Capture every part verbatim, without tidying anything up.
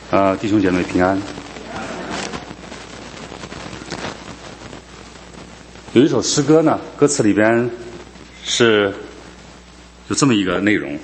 呃，弟兄姐妹平安。有一首诗歌呢，歌词里边是有这么一个内容，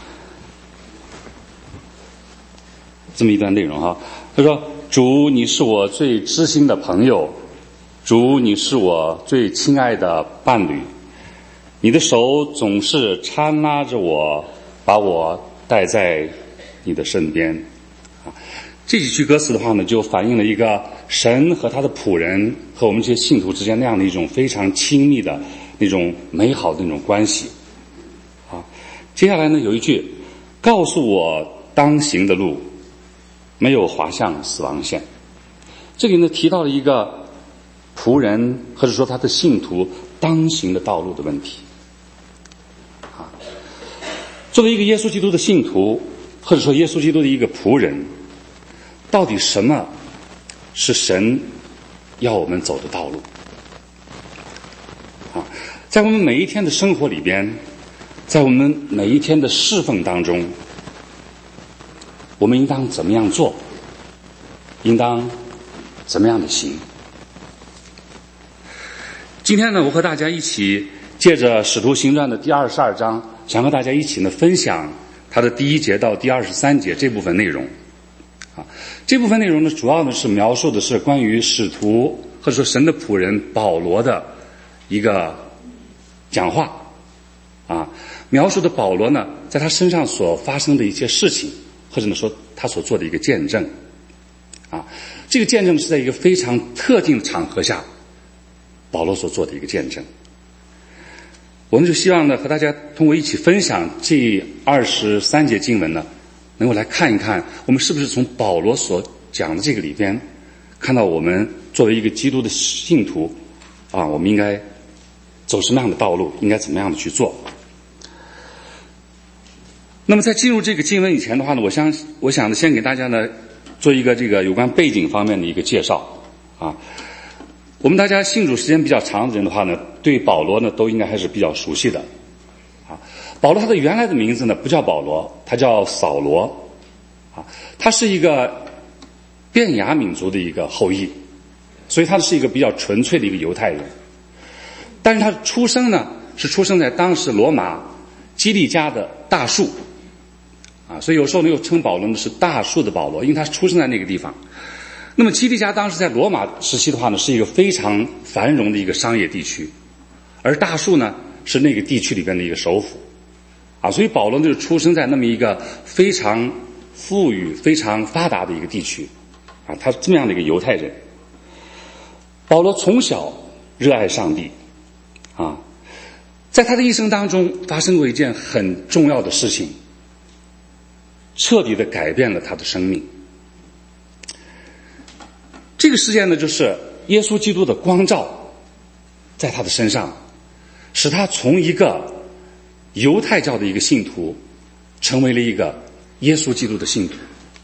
这么一段内容哈。他说：“主，你是我最知心的朋友，主，你是我最亲爱的伴侣，你的手总是搀拉着我，把我带在你的身边。”啊，这几句歌词的话呢，就反映了一个神和他的仆人和我们这些信徒之间那样的一种非常亲密的那种美好的那种关系。啊，接下来呢有一句，告诉我当行的路，没有滑向死亡线。这里呢提到了一个仆人或者说他的信徒当行的道路的问题。啊，作为一个耶稣基督的信徒，或者说耶稣基督的一个仆人，到底什么是神要我们走的道路？啊，在我们每一天的生活里边，在我们每一天的侍奉当中，我们应当怎么样做？应当怎么样的行？今天呢，我和大家一起借着《使徒行传》的第二十二章，想和大家一起呢分享它的第一节到第二十三节这部分内容。啊，这部分内容呢，主要呢是描述的是关于使徒或者说神的仆人保罗的一个讲话。啊，描述的保罗呢，在他身上所发生的一些事情，或者呢说他所做的一个见证。啊，这个见证是在一个非常特定的场合下，保罗所做的一个见证。我们就希望呢，和大家通过一起分享这二十三节经文呢，能够来看一看，我们是不是从保罗所讲的这个里边，看到我们作为一个基督的信徒，啊，我们应该走什么样的道路，应该怎么样的去做。那么在进入这个经文以前的话呢，我想我想呢，先给大家呢做一个这个有关背景方面的一个介绍。啊，我们大家信主时间比较长的人的话呢，对保罗呢都应该还是比较熟悉的。啊，保罗他的原来的名字呢不叫保罗，他叫扫罗。啊，他是一个便雅悯族的一个后裔，所以他是一个比较纯粹的一个犹太人。但是他出生呢是出生在当时罗马基利家的大树。啊，所以有时候呢又称保罗呢是大树的保罗，因为他出生在那个地方。那么基利家当时在罗马时期的话呢，是一个非常繁荣的一个商业地区，而大树呢是那个地区里边的一个首府。啊，所以保罗就是出生在那么一个非常富裕、非常发达的一个地区。啊，他是这么样的一个犹太人。保罗从小热爱上帝。啊，在他的一生当中发生过一件很重要的事情，彻底的改变了他的生命。这个事件呢，就是耶稣基督的光照在他的身上，使他从一个犹太教的一个信徒成为了一个耶稣基督的信徒。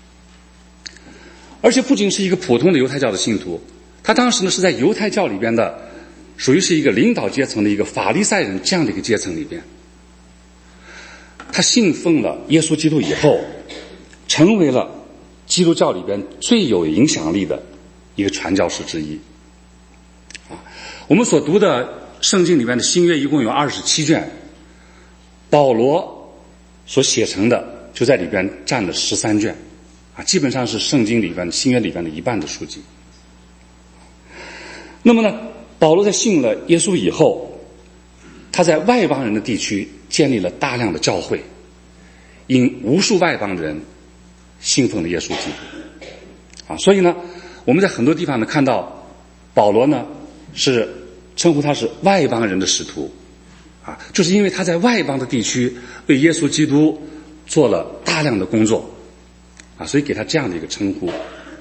而且不仅是一个普通的犹太教的信徒，他当时呢是在犹太教里边的属于是一个领导阶层的一个法利赛人这样的一个阶层里边。他信奉了耶稣基督以后，成为了基督教里边最有影响力的一个传教士之一。啊，我们所读的圣经里面的新约一共有二十七卷，保罗所写成的就在里边占了十三卷。啊，基本上是圣经里边新约里边的一半的书籍。那么呢，保罗在信了耶稣以后，他在外邦人的地区建立了大量的教会，因无数外邦人信奉了耶稣基督。啊，所以呢，我们在很多地方呢看到保罗呢是称呼他是外邦人的使徒。啊，就是因为他在外邦的地区为耶稣基督做了大量的工作。啊，所以给他这样的一个称呼。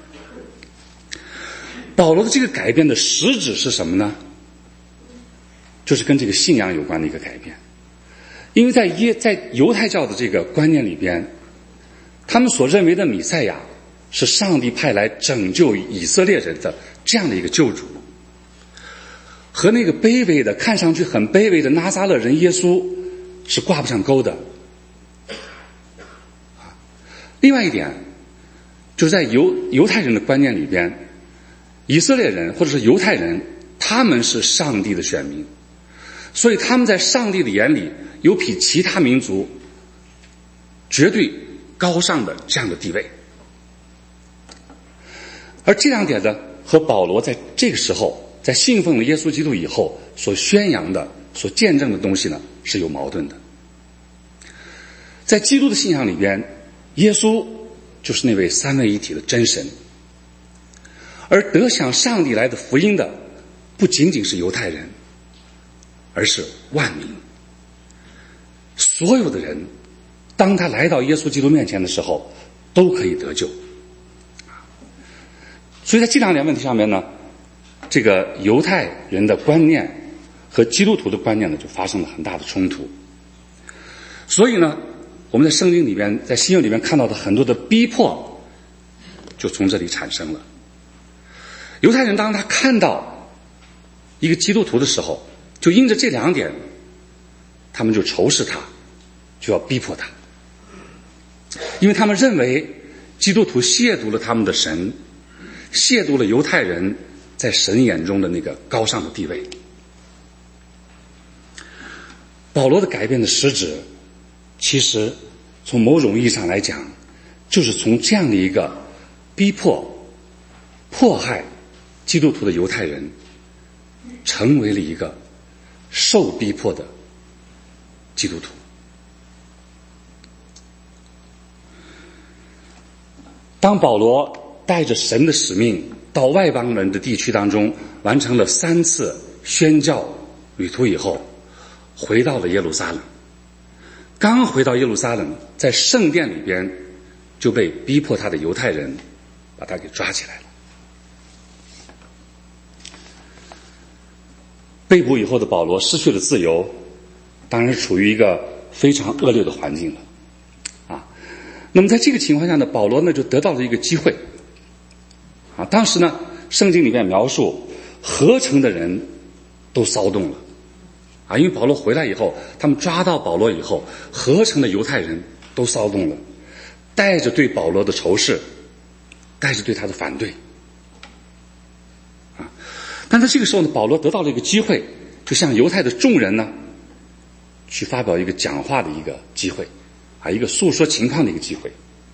保罗的这个改变的实质是什么呢？就是跟这个信仰有关的一个改变。因为在耶在犹太教的这个观念里边，他们所认为的弥赛亚是上帝派来拯救以色列人的这样的一个救主，和那个卑微的看上去很卑微的拿撒勒人耶稣是挂不上钩的。另外一点， 就是在犹犹太人的观念里边，以色列人或者是犹太人，他们是上帝的选民，所以他们在上帝的眼里有比其他民族绝对高尚的这样的地位。而这两点呢，和保罗在这个时候在信奉了耶稣基督以后所宣扬的、所见证的东西呢，是有矛盾的。在基督的信仰里边，耶稣就是那位三位一体的真神，而得享上帝来的福音的不仅仅是犹太人，而是万民。所有的人当他来到耶稣基督面前的时候都可以得救。所以在这两点问题上面呢，这个犹太人的观念和基督徒的观念呢就发生了很大的冲突。所以呢，我们在圣经里边，在新约里边看到的很多的逼迫就从这里产生了。犹太人当他看到一个基督徒的时候，就因着这两点，他们就仇视他，就要逼迫他，因为他们认为基督徒亵渎了他们的神，亵渎了犹太人在神眼中的那个高尚的地位。保罗的改变的实质，其实从某种意义上来讲，就是从这样的一个逼迫、迫害基督徒的犹太人，成为了一个受逼迫的基督徒。当保罗带着神的使命到外邦人的地区当中，完成了三次宣教旅途以后，回到了耶路撒冷。刚回到耶路撒冷，在圣殿里边就被逼迫他的犹太人把他给抓起来了。被捕以后的保罗失去了自由，当然是处于一个非常恶劣的环境了啊。那么在这个情况下呢，保罗呢就得到了一个机会啊。当时呢，圣经里面描述合城的人都骚动了啊，因为保罗回来以后，他们抓到保罗以后，合城的犹太人都骚动了，带着对保罗的仇视，带着对他的反对啊。但在这个时候呢，保罗得到了一个机会，就向犹太的众人呢去发表一个讲话的一个机会啊，一个诉说情况的一个机会。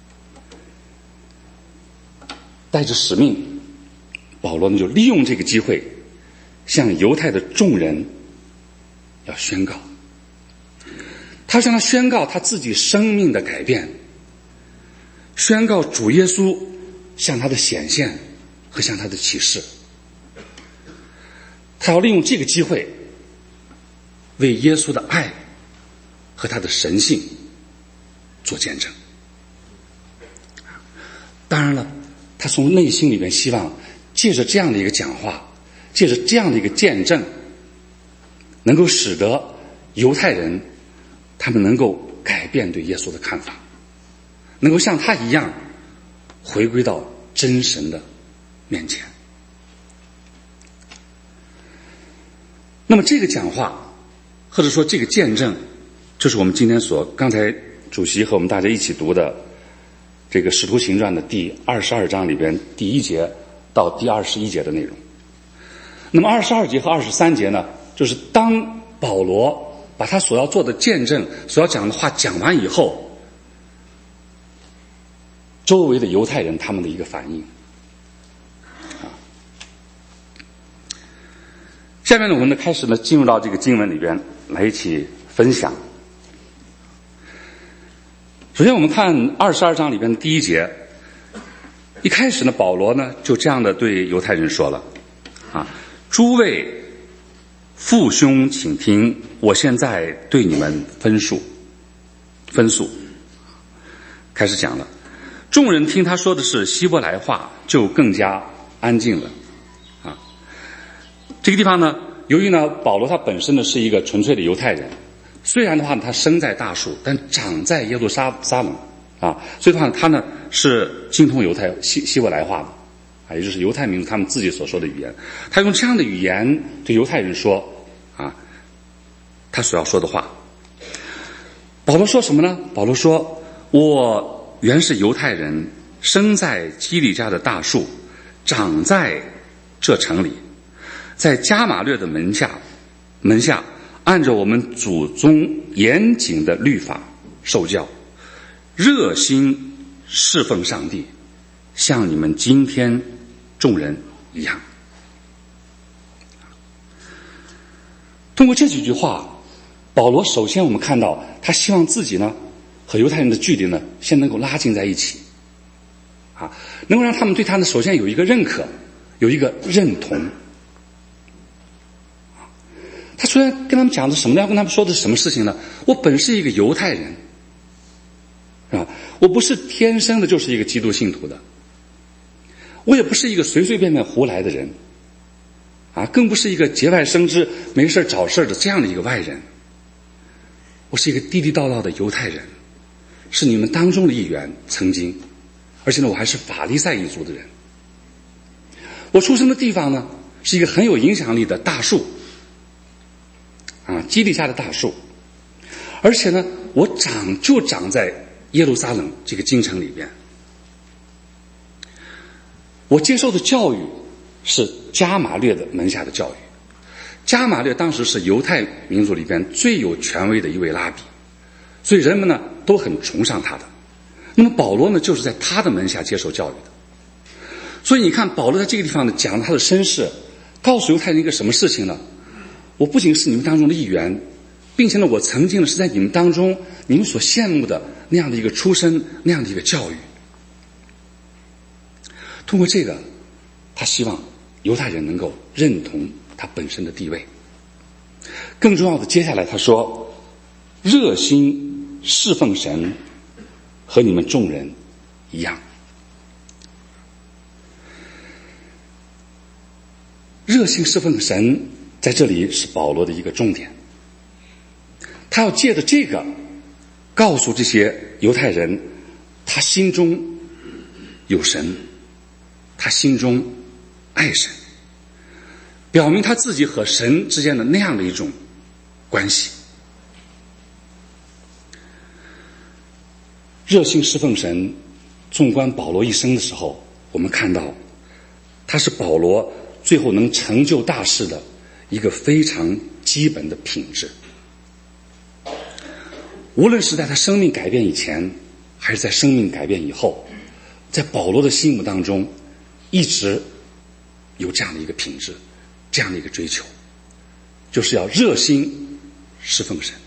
带着使命，保罗呢就利用这个机会向犹太的众人要宣告，他向他宣告他自己生命的改变，宣告主耶稣向他的显现和向他的启示。他要利用这个机会为耶稣的爱和他的神性做见证。当然了，他从内心里面希望借着这样的一个讲话，借着这样的一个见证，能够使得犹太人他们能够改变对耶稣的看法，能够像他一样回归到真神的面前。那么这个讲话或者说这个见证，就是我们今天所刚才主席和我们大家一起读的这个使徒行传的第二十二章里边第一节到第二十一节的内容。那么二十二节和二十三节呢，就是当保罗把他所要做的见证、所要讲的话讲完以后，周围的犹太人他们的一个反应。啊，下面呢，我们呢开始呢进入到这个经文里边来一起分享。首先我们看二十二章里边的第一节，一开始呢，保罗呢就这样的对犹太人说了啊，诸位父兄请听，我现在对你们分述分诉。开始讲了，众人听他说的是希伯来话，就更加安静了啊。这个地方呢，由于呢保罗他本身呢是一个纯粹的犹太人，虽然的话呢他生在大树，但长在耶路撒撒冷啊，所以的话呢他呢是精通犹太希希伯来话的啊，也就是犹太民族他们自己所说的语言。他用这样的语言对犹太人说啊，他所要说的话。保罗说什么呢？保罗说，我原是犹太人， 生在基利家的大树，长在这城里，在加玛略的门下，门下按照我们祖宗严谨的律法受教，热心侍奉上帝，像你们今天众人一样。通过这几句话，保罗首先我们看到他希望自己呢和犹太人的距离呢先能够拉近在一起，啊，能够让他们对他呢首先有一个认可，有一个认同。他虽然跟他们讲的什么呢？要跟他们说的是什么事情呢？我本是一个犹太人，是吧？我不是天生的就是一个基督信徒的，我也不是一个随随便便胡来的人，啊，更不是一个节外生枝、没事找事的这样的一个外人。我是一个地地道道的犹太人，是你们当中的一员，曾经，而且呢，我还是法利赛一族的人。我出生的地方呢，是一个很有影响力的大树，啊，基利家的大树，而且呢，我长就长在耶路撒冷这个京城里边。我接受的教育是加玛略的门下的教育。加玛略当时是犹太民族里边最有权威的一位拉比，所以人们呢都很崇尚他的。那么保罗呢就是在他的门下接受教育的。所以你看保罗在这个地方呢讲他的身世，告诉犹太人一个什么事情呢？我不仅是你们当中的一员，并且呢我曾经呢是在你们当中你们所羡慕的那样的一个出身，那样的一个教育。通过这个，他希望犹太人能够认同他本身的地位。更重要的，接下来他说，热心侍奉神，和你们众人一样。热心侍奉神在这里是保罗的一个重点，他要借着这个告诉这些犹太人，他心中有神，他心中爱神，表明他自己和神之间的那样的一种关系。热心侍奉神，纵观保罗一生的时候，我们看到他是保罗最后能成就大事的一个非常基本的品质。无论是在他生命改变以前，还是在生命改变以后，在保罗的心目当中一直有这样的一个品质，这样的一个追求，就是要热心侍奉神。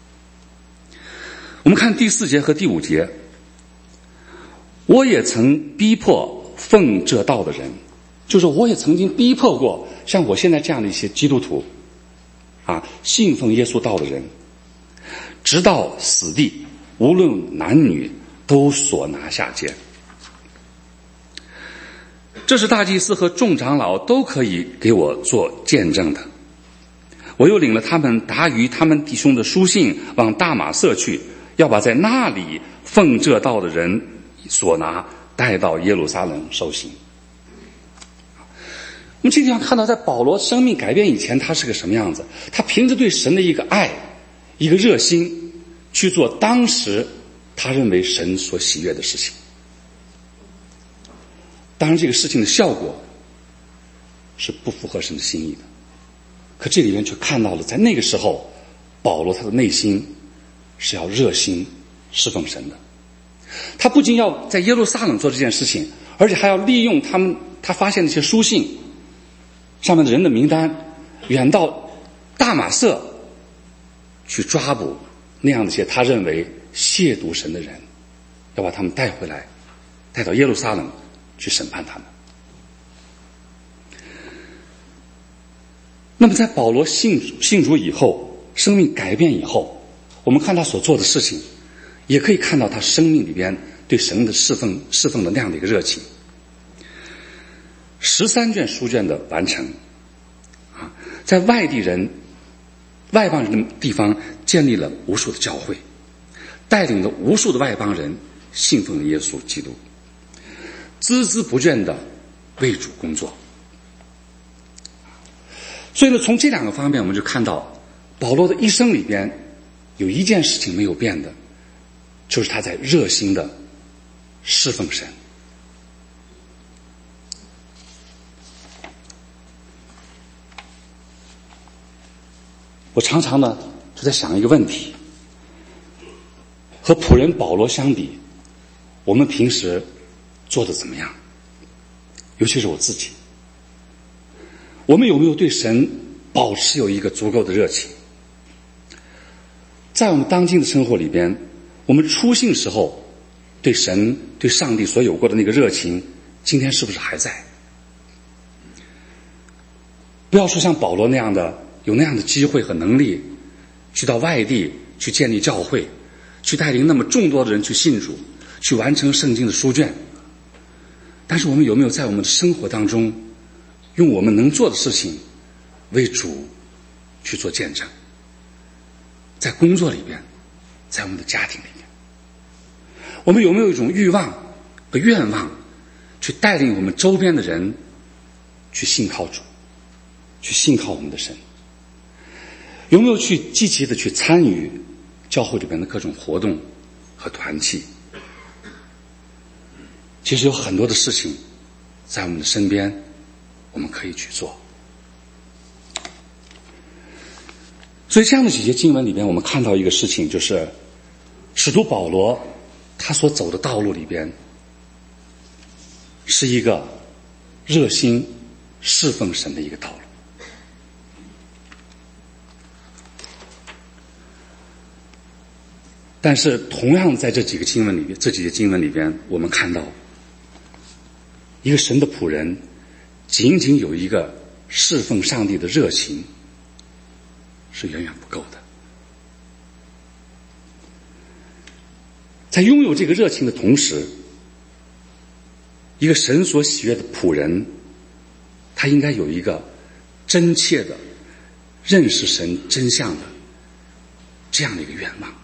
我们看第四节和第五节，我也曾逼迫奉这道的人，就是我也曾经逼迫过像我现在这样的一些基督徒啊，信奉耶稣道的人，直到死地，无论男女都所拿下监。这是大祭司和众长老都可以给我做见证的。我又领了他们达于他们弟兄的书信，往大马色去，要把在那里奉这道的人所拿带到耶路撒冷受刑。我们这地方看到，在保罗生命改变以前，他是个什么样子？他凭着对神的一个爱，一个热心，去做当时他认为神所喜悦的事情。当然这个事情的效果是不符合神的心意的，可这里面却看到了在那个时候保罗他的内心是要热心侍奉神的。他不仅要在耶路撒冷做这件事情，而且还要利用他们他发现的一些书信上面的人的名单，远到大马色去抓捕那样的一些他认为亵渎神的人，要把他们带回来，带到耶路撒冷去审判他们。那么在保罗信信主以后，生命改变以后，我们看他所做的事情，也可以看到他生命里边对神的侍奉侍奉的那样的一个热情。十三卷书卷的完成啊，在外地人外邦人的地方建立了无数的教会，带领了无数的外邦人信奉了耶稣基督，孜孜不倦地为主工作。所以呢，从这两个方面我们就看到保罗的一生里边有一件事情没有变的，就是他在热心的侍奉神， 我常常呢就在想一个问题，和仆人保罗相比，我们平时做的怎么样？尤其是我自己，我们有没有对神保持有一个足够的热情？在我们当今的生活里边，我们初信时候对神对上帝所有过的那个热情，今天是不是还在？不要说像保罗那样的有那样的机会和能力去到外地去建立教会，去带领那么众多的人去信主，去完成圣经的书卷，但是我们有没有在我们的生活当中用我们能做的事情为主去做见证？在工作里边，在我们的家庭里边，我们有没有一种欲望和愿望去带领我们周边的人去信靠主，去信靠我们的神？有没有去积极的去参与教会里边的各种活动和团契？其实有很多的事情在我们的身边我们可以去做。所以这样的几节经文里边，我们看到一个事情，就是使徒保罗他所走的道路里边是一个热心侍奉神的一个道路。但是同样在这几个经文里边，这几节经文里边，我们看到一个神的仆人仅仅有一个侍奉上帝的热情是远远不够的。在拥有这个热情的同时，一个神所喜悦的仆人，他应该有一个真切的认识神真相的这样的一个愿望。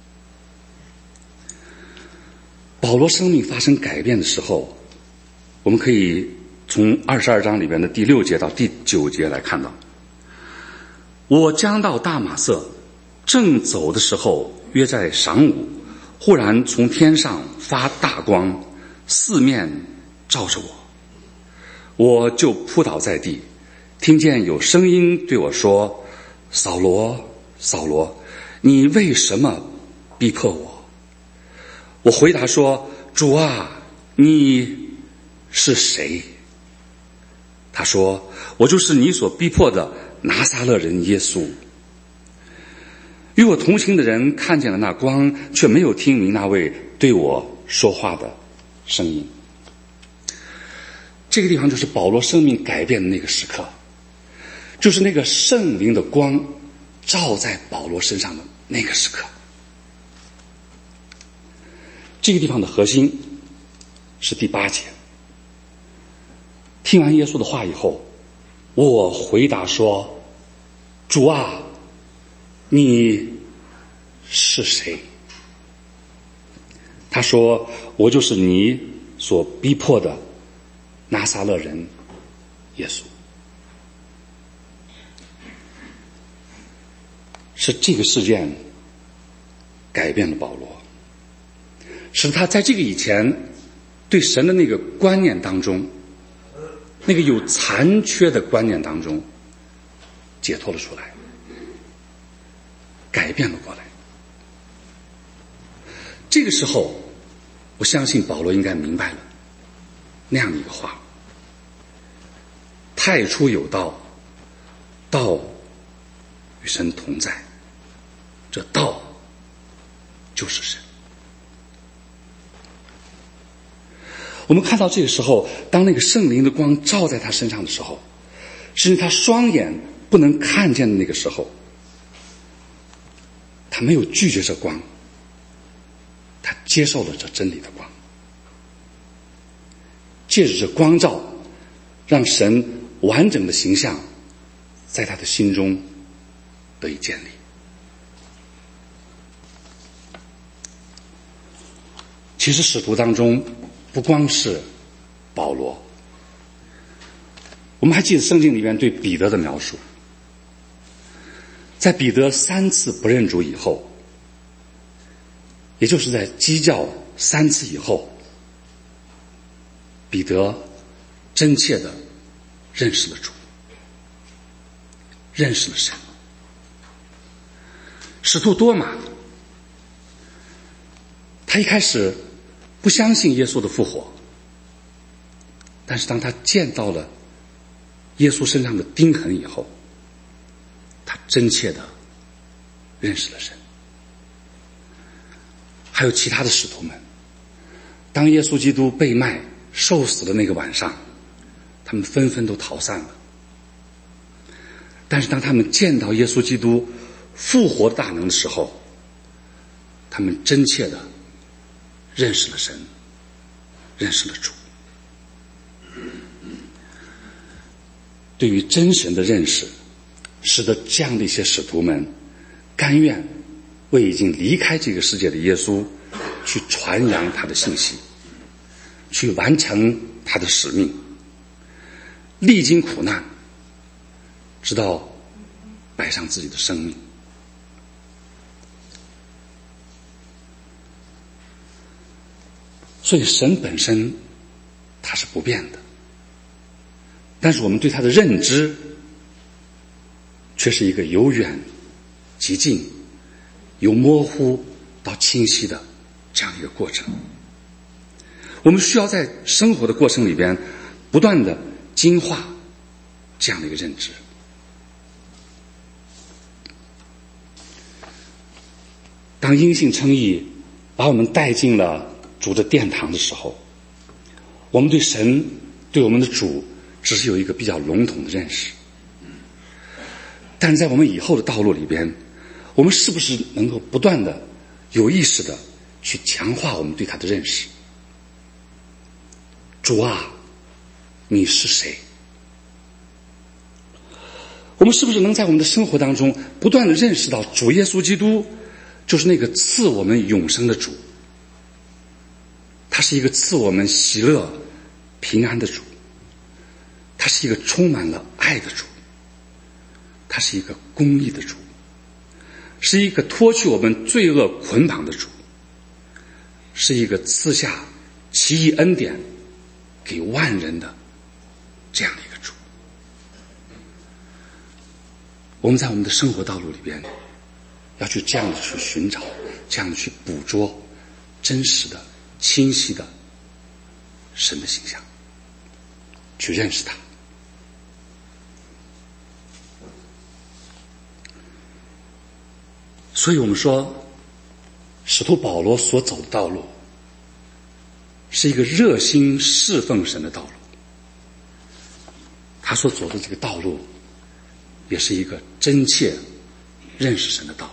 保罗生命发生改变的时候，我们可以从二十二章里边的第六节到第九节来看到，我将到大马色，正走的时候，约在晌午，忽然从天上发大光，四面照着我，我就扑倒在地，听见有声音对我说：扫罗，扫罗，你为什么逼迫我？我回答说：主啊，你是谁？他说：我就是你所逼迫的拿撒勒人耶稣。与我同行的人看见了那光，却没有听明那位对我说话的声音。这个地方就是保罗生命改变的那个时刻，就是那个圣灵的光照在保罗身上的那个时刻。这个地方的核心是第八节，听完耶稣的话以后，我回答说：主啊，你是谁？他说：我就是你所逼迫的拿撒勒人耶稣。是这个事件改变了保罗，使他在这个以前对神的那个观念当中，那个有残缺的观念当中解脱了出来，改变了过来。这个时候我相信保罗应该明白了那样的一个话：太初有道，道与神同在，这道就是神。我们看到这个时候，当那个圣灵的光照在他身上的时候，甚至他双眼不能看见的那个时候，他没有拒绝这光，他接受了这真理的光，借着这光照，让神完整的形象在他的心中得以建立。其实使徒当中不光是保罗，我们还记得圣经里面对彼得的描述，在彼得三次不认主以后，也就是在鸡叫三次以后，彼得真切地认识了主，认识了神， 使徒多马，他一开始不相信耶稣的复活，但是当他见到了耶稣身上的钉痕以后，他真切的认识了神。还有其他的使徒们，当耶稣基督被卖受死的那个晚上，他们纷纷都逃散了。但是当他们见到耶稣基督复活的大能的时候，他们真切的认识了神，认识了主。对于真神的认识，使得这样的一些使徒们甘愿为已经离开这个世界的耶稣去传扬他的信息，去完成他的使命，历经苦难，直到摆上自己的生命。所以神本身他是不变的，但是我们对他的认知却是一个由远及近，由模糊到清晰的这样一个过程。我们需要在生活的过程里边不断的精化这样的一个认知。当因信称义把我们带进了主的殿堂的时候，我们对神对我们的主只是有一个比较笼统的认识，但是在我们以后的道路里边，我们是不是能够不断的有意识的去强化我们对他的认识？主啊，你是谁？我们是不是能在我们的生活当中不断的认识到主耶稣基督就是那个赐我们永生的主，他是一个赐我们喜乐平安的主，他是一个充满了爱的主，他是一个公义的主，是一个脱去我们罪恶捆绑的主，是一个赐下奇异恩典给万人的这样的一个主。我们在我们的生活道路里边要去这样的去寻找，这样的去捕捉真实的清晰的神的形象，去认识他。所以我们说使徒保罗所走的道路是一个热心侍奉神的道路，他所走的这个道路也是一个真切认识神的道路。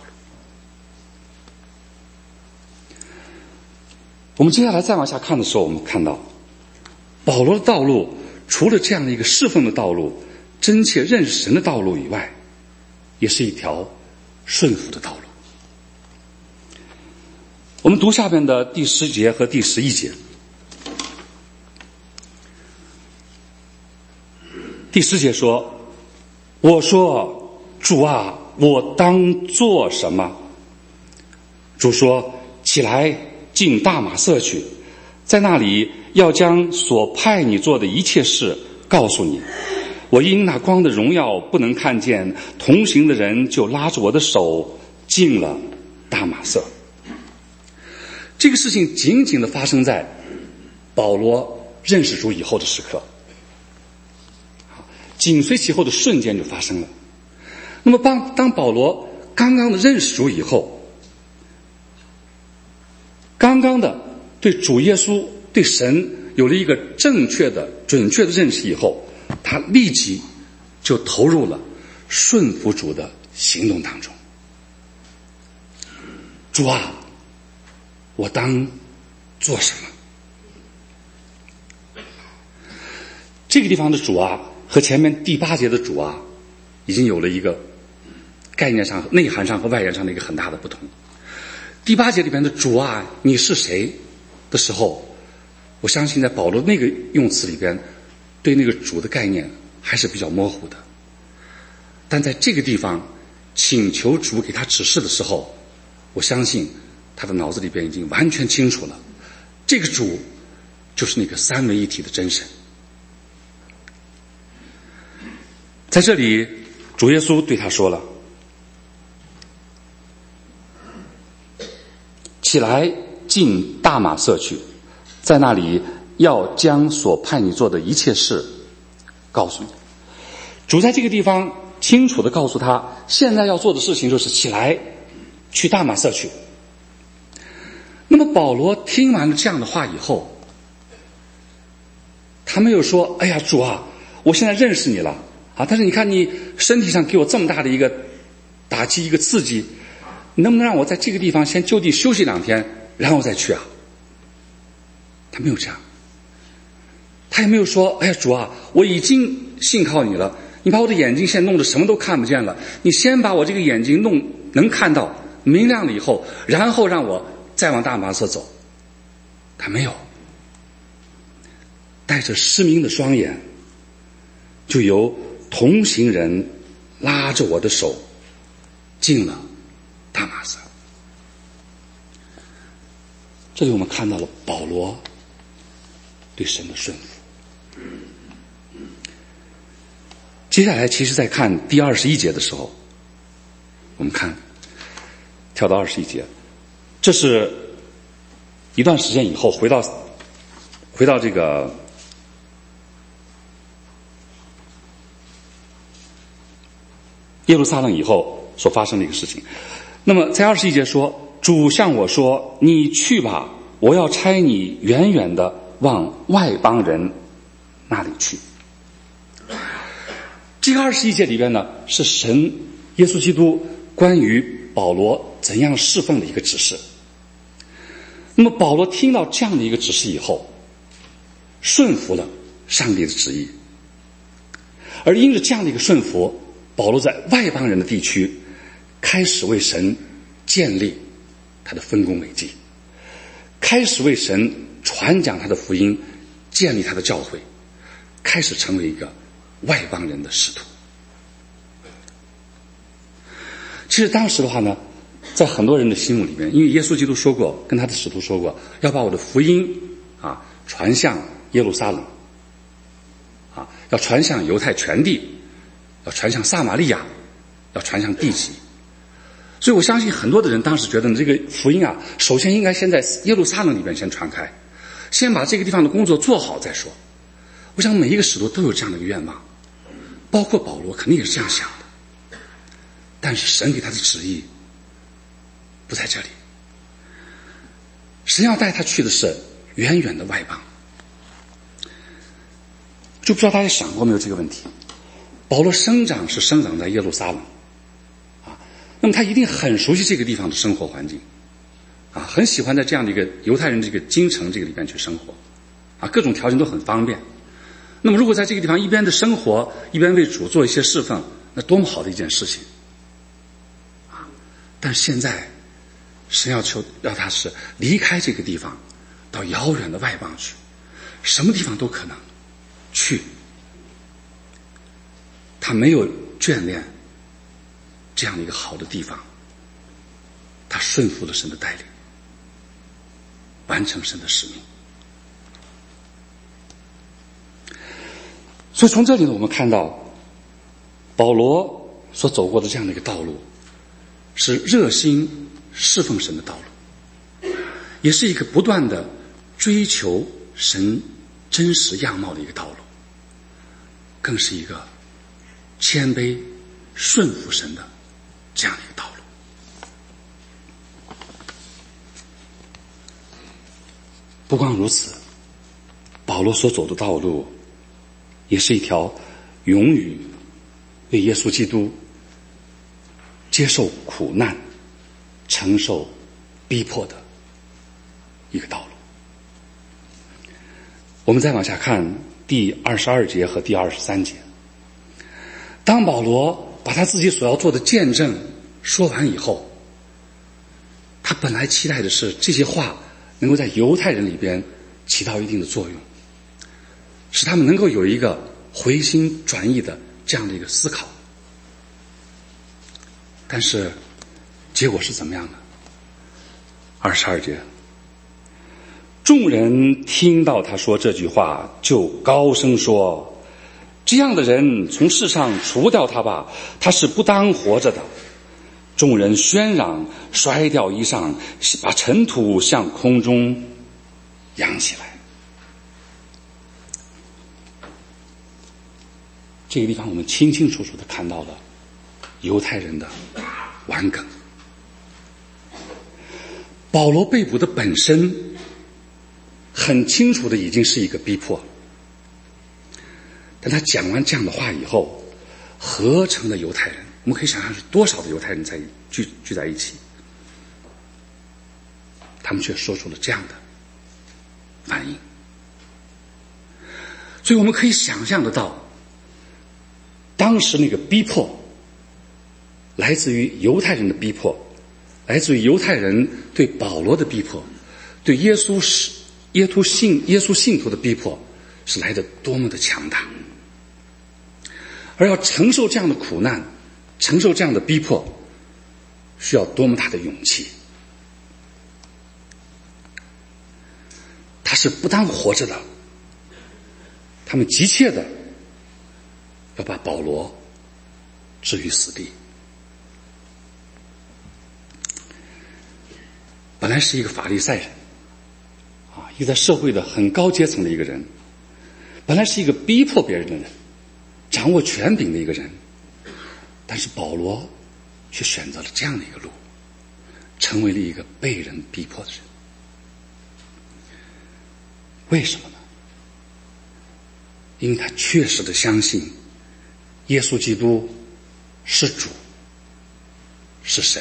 我们接下来再往下看的时候，我们看到保罗的道路除了这样的一个侍奉的道路，真切认识神的道路以外，也是一条顺服的道路。我们读下面的第十节和第十一节。第十节说，我说主啊，我当做什么？主说，起来进大马色去，在那里要将所派你做的一切事告诉你。我因那光的荣耀不能看见，同行的人就拉着我的手进了大马色。这个事情仅仅的发生在保罗认识主以后的时刻，紧随其后的瞬间就发生了。那么当当保罗刚刚的认识主以后，刚刚的对主耶稣对神有了一个正确的准确的认识以后，他立即就投入了顺服主的行动当中。主啊，我当做什么？这个地方的主啊和前面第八节的主啊已经有了一个概念上内涵上和外延上的一个很大的不同。第八节里边的主啊你是谁的时候，我相信在保罗那个用词里边对那个主的概念还是比较模糊的，但在这个地方请求主给他指示的时候，我相信他的脑子里边已经完全清楚了，这个主就是那个三位一体的真神。在这里主耶稣对他说了， 起来进大马色去，在那里要将所派你做的一切事告诉你。主在这个地方清楚地告诉他，现在要做的事情就是起来去大马色去。那么保罗听完了这样的话以后，他没有说，哎呀主啊，我现在认识你了啊，但是你看你身体上给我这么大的一个打击，一个刺激，你能不能让我在这个地方先就地休息两天，然后再去啊？他没有这样，他也没有说，哎呀主啊，我已经信靠你了，你把我的眼睛现在弄得什么都看不见了，你先把我这个眼睛弄能看到明亮了以后，然后让我再往大马色走。他没有，带着失明的双眼，就由同行人拉着我的手进了大马色。这里我们看到了保罗对神的顺服。接下来其实在看第二十一节的时候，我们看跳到二十一节，这是一段时间以后回到回到这个耶路撒冷以后所发生的一个事情。那么在二十一节说，主向我说，你去吧，我要差你远远的往外邦人那里去。这个二十一节里边呢，是神耶稣基督关于保罗怎样侍奉的一个指示。那么保罗听到这样的一个指示以后，顺服了上帝的旨意，而因着这样的一个顺服，保罗在外邦人的地区开始为神建立他的丰功伟绩，开始为神传讲他的福音，建立他的教会，开始成为一个外邦人的使徒。其实当时的话呢，在很多人的心目里面，因为耶稣基督说过，跟他的使徒说过，要把我的福音啊传向耶路撒冷，啊，要传向犹太全地，要传向撒玛利亚，要传向地极。所以我相信很多的人当时觉得呢，这个福音啊，首先应该先在耶路撒冷里边先传开，先把这个地方的工作做好再说。我想每一个使徒都有这样的一个愿望，包括保罗肯定也是这样想的。但是神给他的旨意不在这里，神要带他去的是远远的外邦。就不知道大家想过没有这个问题，保罗生长是生长在耶路撒冷啊，那么他一定很熟悉这个地方的生活环境啊，很喜欢在这样的一个犹太人这个京城这个里边去生活啊，各种条件都很方便。那么如果在这个地方一边的生活一边为主做一些侍奉，那多么好的一件事情啊！但是现在神要求让他是离开这个地方，到遥远的外邦去，什么地方都可能去。他没有眷恋这样的一个好的地方，他顺服了神的带领，完成神的使命。所以从这里呢，我们看到保罗所走过的这样的一个道路，是热心侍奉神的道路，也是一个不断的追求神真实样貌的一个道路，更是一个谦卑顺服神的这样的一个道路。不光如此，保罗所走的道路也是一条勇于为耶稣基督接受苦难、承受逼迫的一个道路。我们再往下看第二十二节和第二十三节。当保罗把他自己所要做的见证说完以后，他本来期待的是这些话能够在犹太人里边起到一定的作用，使他们能够有一个回心转意的这样的一个思考。但是结果是怎么样的？二十二节，众人听到他说这句话，就高声说，这样的人从世上除掉他吧，他是不当活着的。 众人喧嚷，摔掉衣裳，把尘土向空中扬起来。这个地方我们清清楚楚地看到了犹太人的顽梗。保罗被捕的本身很清楚的已经是一个逼迫，但他讲完这样的话以后，合成的犹太人，我们可以想象是多少的犹太人在聚聚在一起，他们却说出了这样的反应。所以我们可以想象得到，当时那个逼迫来自于犹太人的逼迫，来自于犹太人对保罗的逼迫，对耶稣是耶稣信耶稣信徒的逼迫，是来得多么的强大。而要承受这样的苦难，承受这样的逼迫，需要多么大的勇气。他是不当活着的，他们急切的要把保罗置于死地。本来是一个法利赛人啊，一个在社会的很高阶层的一个人，本来是一个逼迫别人的人，掌握权柄的一个人，但是保罗却选择了这样的一个路，成为了一个被人逼迫的人。为什么呢？因为他确实的相信耶稣基督是主，是神。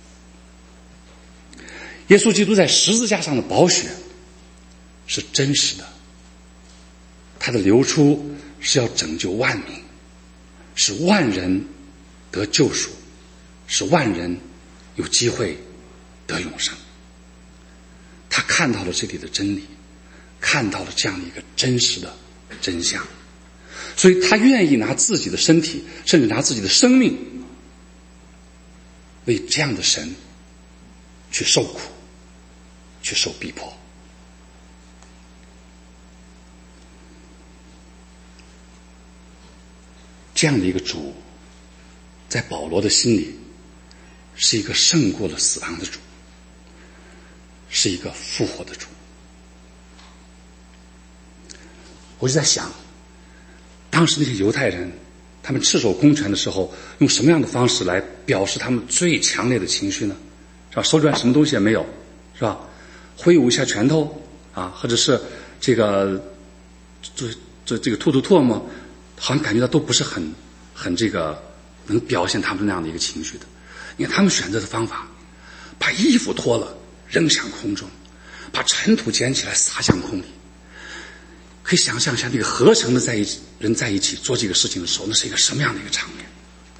耶稣基督在十字架上的宝血是真实的，他的流出是要拯救万民，使万人得救赎，使万人有机会得永生。他看到了这里的真理，看到了这样的一个真实的真相，所以他愿意拿自己的身体，甚至拿自己的生命，为这样的神去受苦，去受逼迫。这样的一个主，在保罗的心里是一个胜过了死亡的主，是一个复活的主。我就在想，当时那些犹太人，他们赤手空拳的时候，用什么样的方式来表示他们最强烈的情绪呢？是吧？手里边什么东西也没有，是吧？挥舞一下拳头啊，或者是这个这这这个吐吐唾沫，好像感觉到都不是很很这个能表现他们那样的一个情绪的。你看他们选择的方法，把衣服脱了扔向空中，把尘土捡起来撒向空里。可以想象一下，这个合成的在一起人在一起做这个事情的时候，那是一个什么样的一个场面？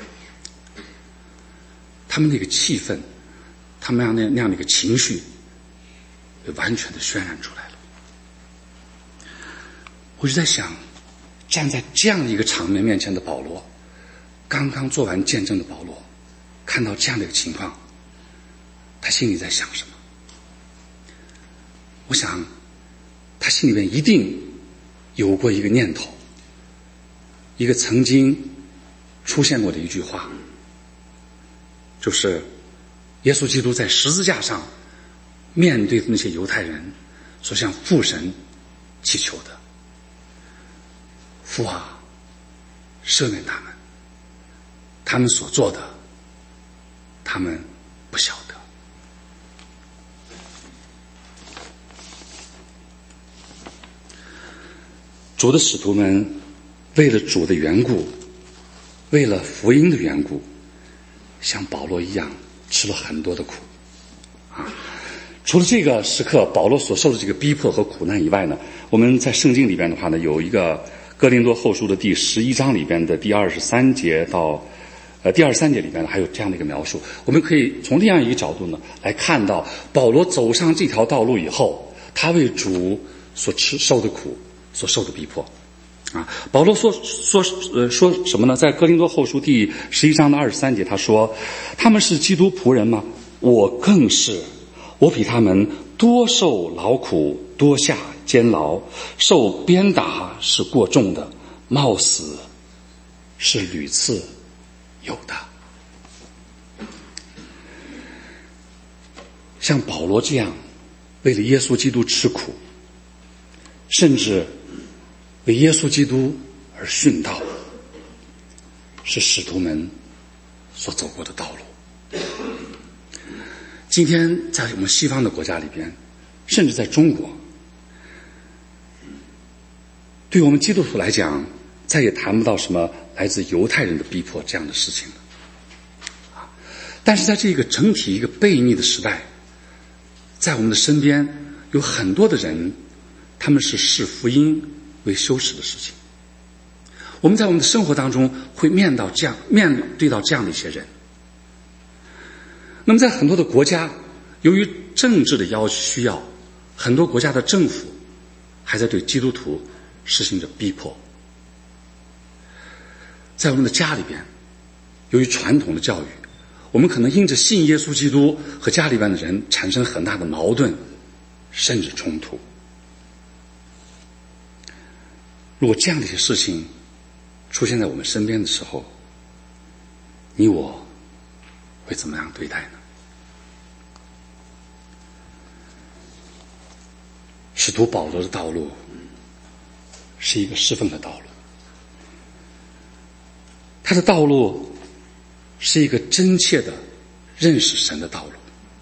他们那个气氛，他们那样那样的一个情绪，完全的渲染出来了。我就在想，站在这样的一个场面面前的保罗，刚刚做完见证的保罗，看到这样的一个情况，他心里在想什么？我想他心里面一定有过一个念头，一个曾经出现过的一句话，就是耶稣基督在十字架上面对那些犹太人所向父神祈求的：父啊，赦免他们，他们所做的，他们不晓得。主的使徒们为了主的缘故，为了福音的缘故，像保罗一样吃了很多的苦啊。除了这个时刻保罗所受的这个逼迫和苦难以外呢，我们在圣经里边的话呢，有一个哥林多后书的第十一章里边的第二十三节到呃第二十三节里边呢，还有这样的一个描述。我们可以从这样一个角度呢来看到，保罗走上这条道路以后，他为主所吃受的苦，所受的逼迫啊。保罗说说呃说什么呢？在哥林多后书第十一章的二十三节，他说：他们是基督仆人吗？我更是，我比他们多受劳苦，多下监牢，受鞭打是过重的，冒死是屡次有的。 像保罗这样为了耶稣基督吃苦，甚至为耶稣基督而殉道，是使徒们所走过的道路。今天在我们西方的国家里边，甚至在中国，对我们基督徒来讲，再也谈不到什么来自犹太人的逼迫这样的事情了。但是在这个整体一个悖逆的时代，在我们的身边有很多的人，他们是视福音为羞耻的事情。我们在我们的生活当中会面到这样面对到这样的一些人。那么在很多的国家，由于政治的要需要，很多国家的政府还在对基督徒实行着逼迫。在我们的家里边，由于传统的教育，我们可能因着信耶稣基督和家里边的人产生很大的矛盾，甚至冲突。如果这样的一些事情出现在我们身边的时候，你我会怎么样对待呢？使徒保罗的道路是一个侍奉的道路，他的道路是一个真切的认识神的道路，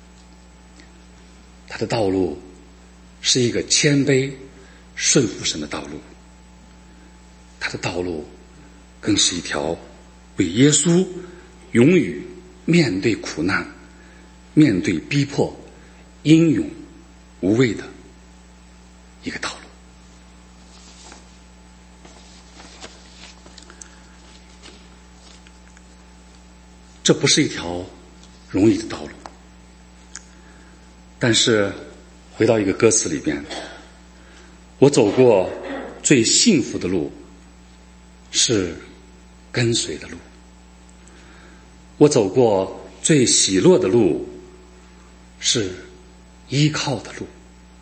他的道路是一个谦卑顺服神的道路，他的道路更是一条为耶稣勇于面对苦难、面对逼迫、英勇无畏的一个道路。这不是一条容易的道路，但是回到一个歌词里边，我走过最幸福的路是跟随的路，我走过最喜乐的路是依靠的路。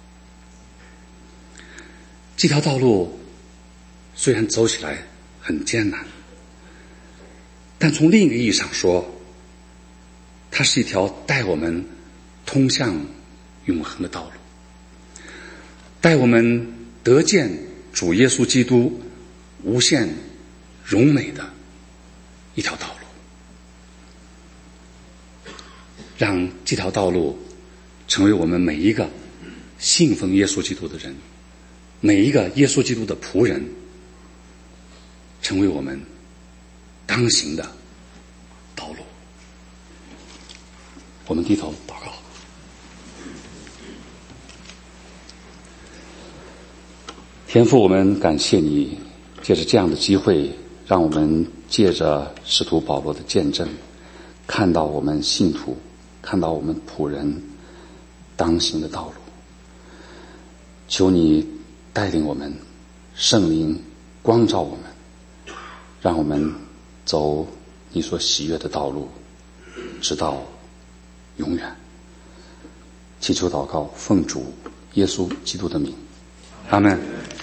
这条道路虽然走起来很艰难，但从另一个意义上说，它是一条带我们通向永恒的道路，带我们得见主耶稣基督无限荣美的一条道路。让这条道路成为我们每一个信奉耶稣基督的人，每一个耶稣基督的仆人，成为我们当行的道路。我们低头祷告。天父，我们感谢你借着这样的机会，让我们借着使徒保罗的见证，看到我们信徒，看到我们仆人当行的道路。求你带领我们，圣灵光照我们，让我们走你所喜悦的道路，直到永远。祈求祷告，奉主耶稣基督的名，阿们。